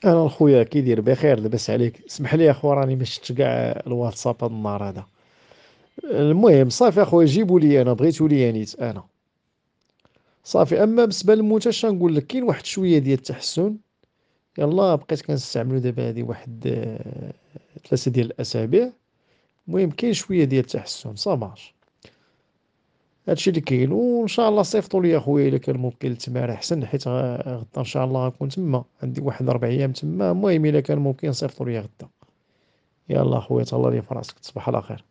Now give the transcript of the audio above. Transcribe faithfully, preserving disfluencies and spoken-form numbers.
انا خويا كي داير بخير لاباس عليك؟ اسمح لي اخو راني ما شفتش كاع الواتساب هذا النهار هذا. المهم صافي اخويا جيبوا لي انا بغيتو لي نيت انا. صافي اما بالنسبه للموتى اش نقول لك كاين واحد شويه ديال التحسن. يلا بقيت كنستعملو دابا هذه واحد آه، ثلاثه ديال الاسابيع. المهم كاين شويه ديال التحسن صافاش. هادشي اللي كاين وان شاء الله صيفطوا لي اخويا الا كان ممكن للتمارين احسن حيت غا- غدا ان شاء الله غنكون تما عندي واحد اربع ايام تما. المهم الا كان ممكن صيفطوا لي غدا. يلا اخويا تهلا لي في راسك تصبح على خير.